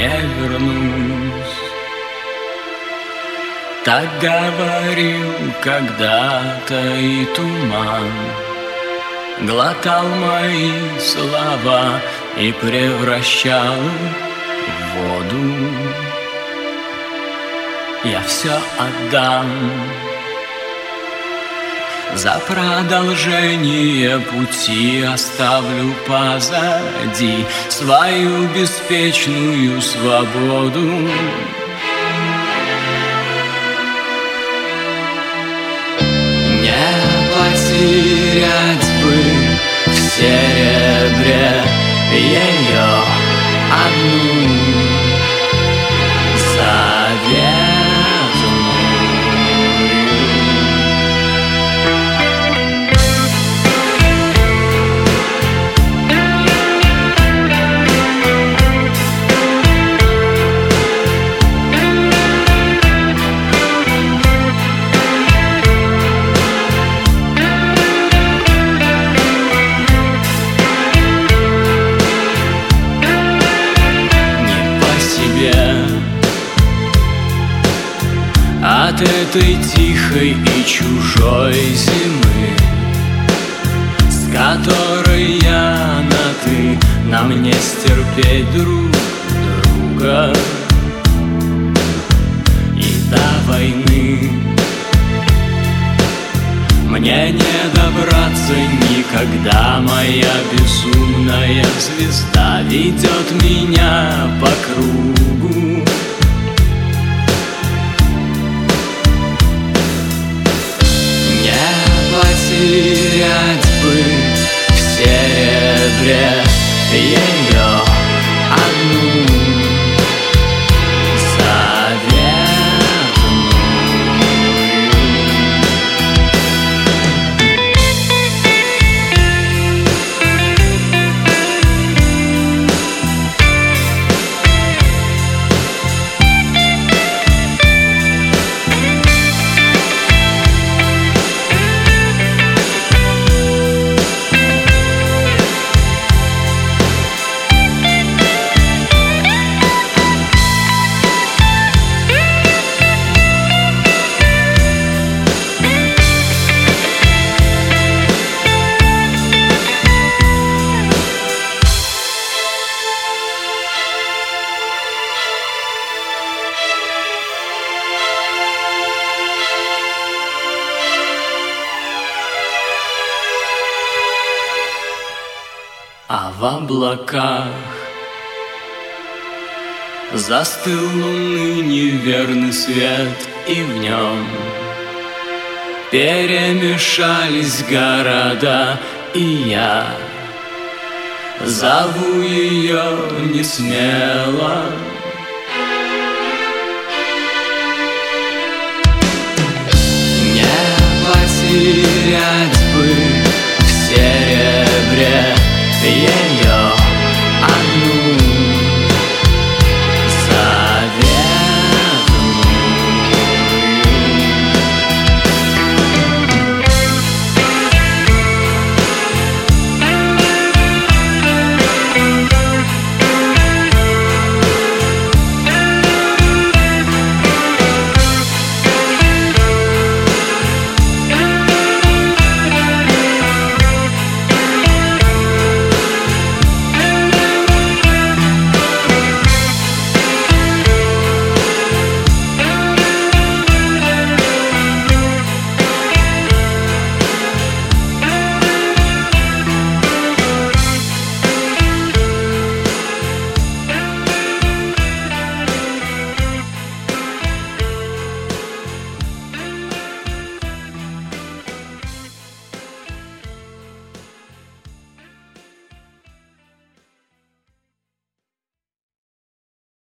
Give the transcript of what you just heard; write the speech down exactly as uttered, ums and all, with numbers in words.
не вернусь. Так говорил когда-то и туман, глотал мои слова и превращал в воду. Я все отдам за продолжение пути, оставлю позади свою беспечную свободу. Не потерять бы в серебре ее одну заветную. От этой тихой и чужой зимы, с которой я на «ты», нам не стерпеть друг друга. И до войны мне не добраться никогда, моя безумная звезда ведет меня по кругу. Потерять бы в серебре ее одну А в облаках застыл луны неверный свет, и в нем перемешались города, и я зову ее не смело. Не потерять бы в серебре. Yeah.